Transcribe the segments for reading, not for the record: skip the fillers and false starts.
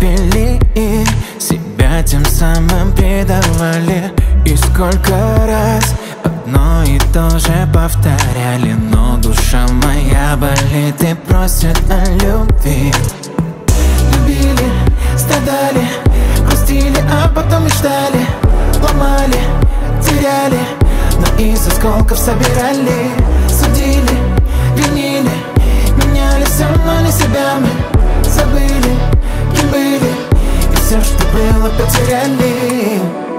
любили и себя тем самым предавали. И сколько раз одно и то же повторяли, но душа моя болит и просит о любви. Любили, страдали, грустили, а потом мечтали, ломали, теряли, но из осколков собирали. Судили, винили, меняли все, но не себя мы забыли, кем были, и все, что было, потеряли.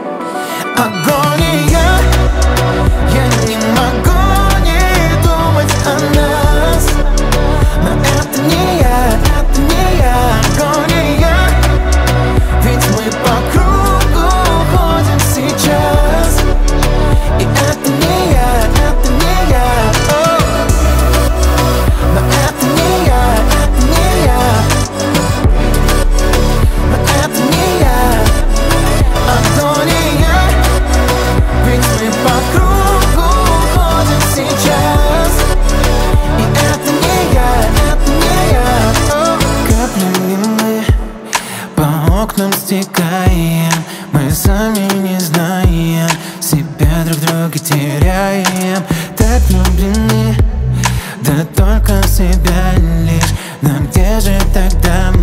Агония, я не могу не думать о нас, но это не я, это не я. Агония, ведь мы по кругу ходим сейчас, и это не я, это не я. Но это не я, это не я. Но это не я. Агония, ведь мы по кругу ходим сейчас, и это не я, Каплями мы по окнам стекаем, мы сами не знаем, себя друг друга теряем. Так влюблены, да только в себя лишь, но где же тогда